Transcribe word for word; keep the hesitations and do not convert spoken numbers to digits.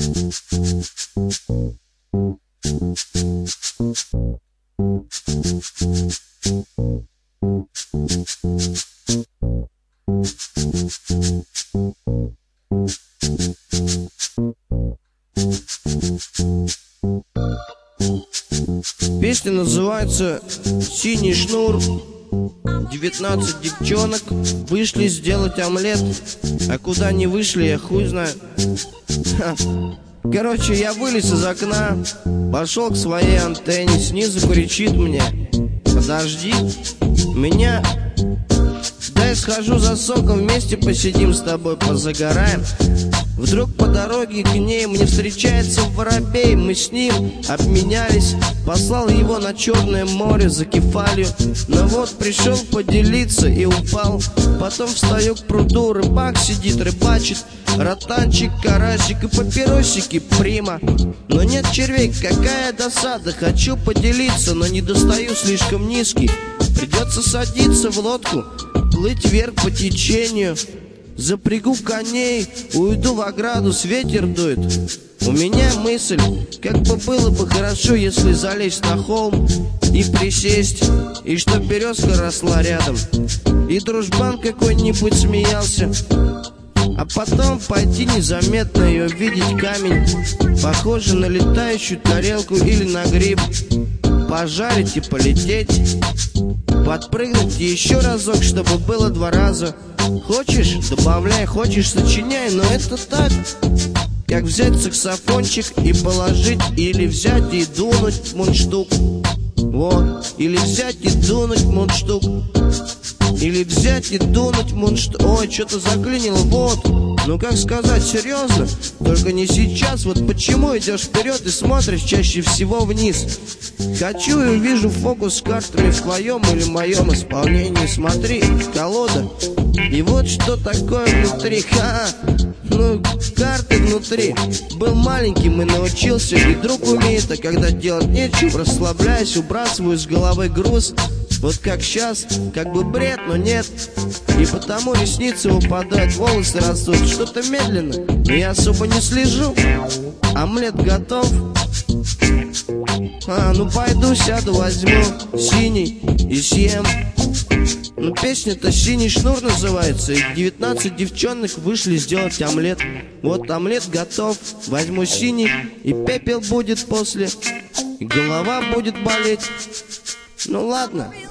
Песня называется «Синий шнур». девятнадцать девчонок вышли сделать омлет, а куда не вышли, я хуй знаю. Ха. Короче, я вылез из окна, пошел к своей антенне, снизу кричит мне: подожди меня, дай схожу за соком, вместе посидим с тобой, позагораем. Вдруг по дороге к ней мне встречается воробей. Мы с ним обменялись, послал его на Черное море за кефалью. Но вот пришел поделиться и упал. Потом встаю к пруду, рыбак сидит, рыбачит. Ротанчик, карасик и папиросики, прима. Но нет червей, какая досада. Хочу поделиться, но не достаю, слишком низкий. Придется садиться в лодку, плыть вверх по течению. Запрягу коней, уйду в ограду, ветер дует. У меня мысль, как бы было бы хорошо, если залезть на холм и присесть, и чтоб березка росла рядом, и дружбан какой-нибудь смеялся. А потом пойти незаметно и увидеть камень, похожий на летающую тарелку или на гриб. Пожарить и полететь, подпрыгнуть и еще разок, чтобы было два раза. Хочешь, добавляй, хочешь, сочиняй, но это так, как взять саксофончик и положить, или взять и дунуть мундштук. Вот, или взять и дунуть мундштук. Или взять и дунуть мундштук. Ой, что-то заклинило, вот. Ну как сказать, серьезно? Только не сейчас. Вот почему идешь вперед и смотришь чаще всего вниз? Хочу и увижу фокус с картами в твоем или моем исполнении. Смотри, колода. И вот что такое внутри. Ха, ну, карты внутри. Был маленьким и научился, и друг умеет. А когда делать нечего, расслабляюсь, убрасываю с головы груз. Вот как сейчас, как бы бред, но нет. И потому ресницы выпадают, волосы растут. Что-то медленно, но я особо не слежу. Омлет готов. А, ну пойду сяду, возьму синий и съем. Ну песня-то «Синий шнур» называется. И девятнадцать девчонок вышли сделать омлет. Вот омлет готов. Возьму синий, и пепел будет после, и голова будет болеть. Ну ладно.